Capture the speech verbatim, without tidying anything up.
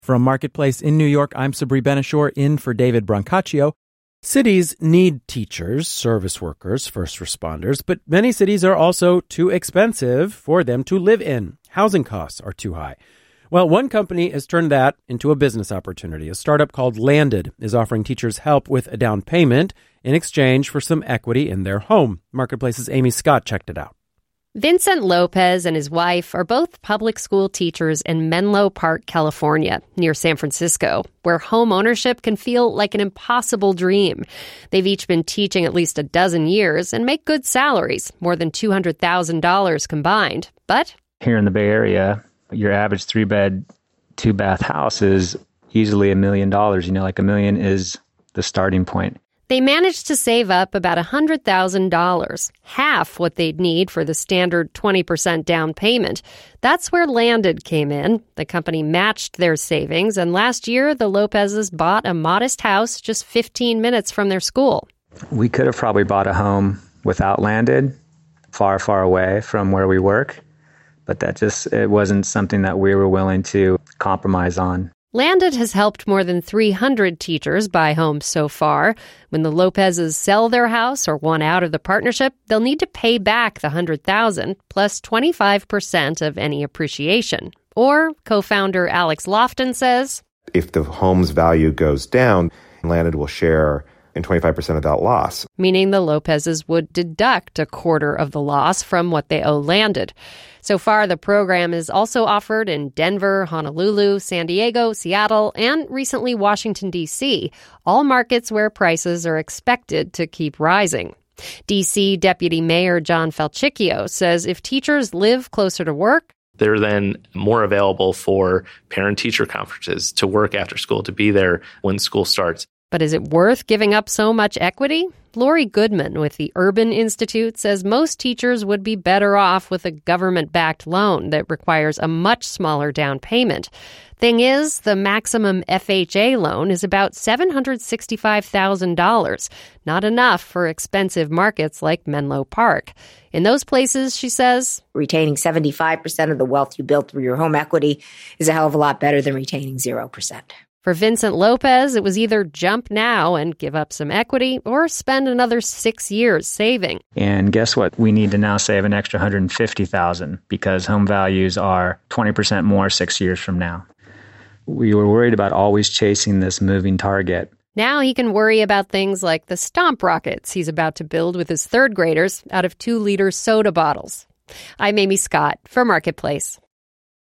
From Marketplace in New York, I'm Sabri Ben-Achour in for David Brancaccio. Cities need teachers, service workers, first responders, but many cities are also too expensive for them to live in. Housing costs are too high. Well, one company has turned that into a business opportunity. A startup called Landed is offering teachers help with a down payment in exchange for some equity in their home. Marketplace's Amy Scott checked it out. Vincent Lopez and his wife are both public school teachers in Menlo Park, California, near San Francisco, where home ownership can feel like an impossible dream. They've each been teaching at least a dozen years and make good salaries, more than two hundred thousand dollars combined. But here in the Bay Area, your average three-bed, two-bath house is easily a million dollars. You know, like a million is the starting point. They managed to save up about one hundred thousand dollars, half what they'd need for the standard twenty percent down payment. That's where Landed came in. The company matched their savings, and last year the Lopezes bought a modest house just fifteen minutes from their school. We could have probably bought a home without Landed, far, far away from where we work, but that just, it wasn't something that we were willing to compromise on. Landed has helped more than three hundred teachers buy homes so far. When the Lopezes sell their house or want out of the partnership, they'll need to pay back the one hundred thousand dollars plus twenty-five percent of any appreciation. Or, co-founder Alex Lofton says, if the home's value goes down, Landed will share in twenty-five percent of that loss. Meaning the Lopezes would deduct a quarter of the loss from what they owe Landed. So far, the program is also offered in Denver, Honolulu, San Diego, Seattle, and recently Washington, D C, all markets where prices are expected to keep rising. D C Deputy Mayor John Falchicchio says if teachers live closer to work, they're then more available for parent-teacher conferences, to work after school, to be there when school starts. But is it worth giving up so much equity? Lori Goodman with the Urban Institute says most teachers would be better off with a government-backed loan that requires a much smaller down payment. Thing is, the maximum F H A loan is about seven hundred sixty-five thousand dollars, not enough for expensive markets like Menlo Park. In those places, she says, retaining seventy-five percent of the wealth you built through your home equity is a hell of a lot better than retaining zero percent. For Vincent Lopez, it was either jump now and give up some equity or spend another six years saving. And guess what? We need to now save an extra one hundred fifty thousand dollars because home values are twenty percent more six years from now. We were worried about always chasing this moving target. Now he can worry about things like the Stomp rockets he's about to build with his third graders out of two-liter soda bottles. I'm Amy Scott for Marketplace.